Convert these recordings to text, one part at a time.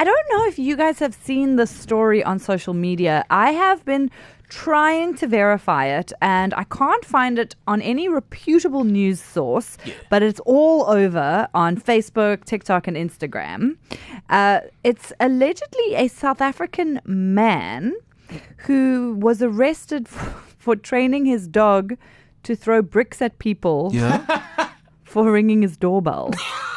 don't know if you guys have seen this story on social media. I have been trying to verify it, and I can't find it on any reputable news source, but it's all over on Facebook, TikTok, and Instagram. It's allegedly a South African man who was arrested for training his dog to throw bricks at people for ringing his doorbell.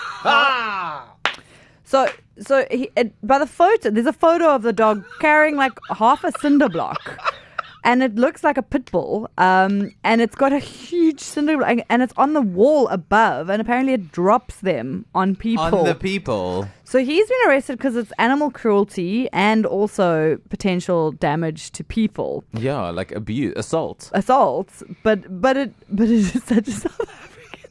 So by the photo, there's a photo of the dog carrying like half a cinder block. And it looks like a pit bull, and it's got a huge cinder block, and it's on the wall above, and apparently it drops them on people. On the people. So he's been arrested because it's animal cruelty and also potential damage to people. Yeah, like abuse, assault. But it is such a South African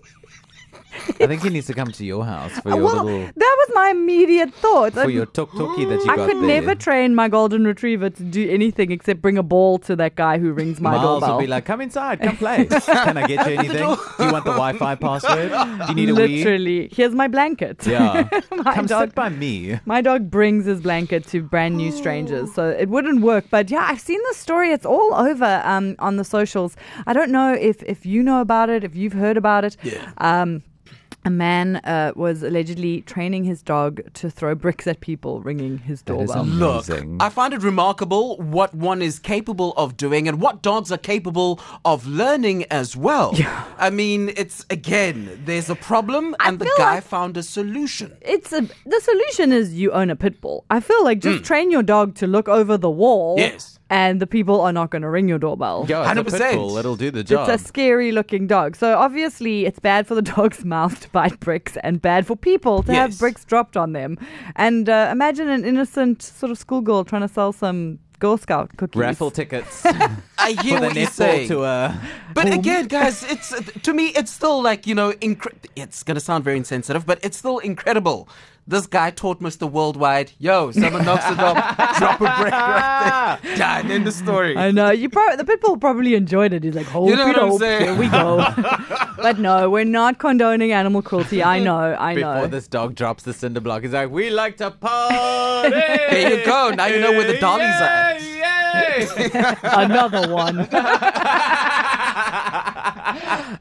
thing. I think he needs to come to your house for your Well, little... that was my immediate thought. For your tuk-tuki that you got I could there. never train my golden retriever to do anything except bring a ball to that guy who rings my Miles doorbell. will be like, come inside, come play. Can I get you anything? Do you want the Wi-Fi password? Do you need a Wii? Literally, here's my blanket. Yeah. My Come dog- sit by me. My dog brings his blanket to brand new strangers, so it wouldn't work. But yeah, I've seen the story. It's all over on the socials. I don't know if you know about it, if you've heard about it. Yeah. A man was allegedly training his dog to throw bricks at people, ringing his That is doorbell. Look, amazing. I find it remarkable what one is capable of doing and what dogs are capable of learning as well. Yeah. I mean, it's, again, there's a problem and the feel guy like- found a solution. The solution is you own a pit bull. I feel like just train your dog to look over the wall. Yes. And the people are not going to ring your doorbell. Yo, it's a 100%. pit bull. It'll do the job. It's a scary looking dog. So obviously it's bad for the dog's mouth to bite bricks and bad for people to have Yes. bricks dropped on them. And imagine an innocent sort of schoolgirl trying to sell some Girl Scout cookies. Raffle tickets I hear for the what you're netball saying. tour. But again, guys, it's to me, it's still like, it's going to sound very insensitive, but it's still incredible. This guy taught Mr. Worldwide, someone knocks the door, drop a brick right there. Done in the story. I know. The pit bull probably enjoyed it. He's like, hold You know it what I'm up. saying? Here we go. But no, we're not condoning animal cruelty. I know. Before this dog drops the cinder block, he's like, we like to party! There you go. Now you know where the dollies are at. Yay! Another one.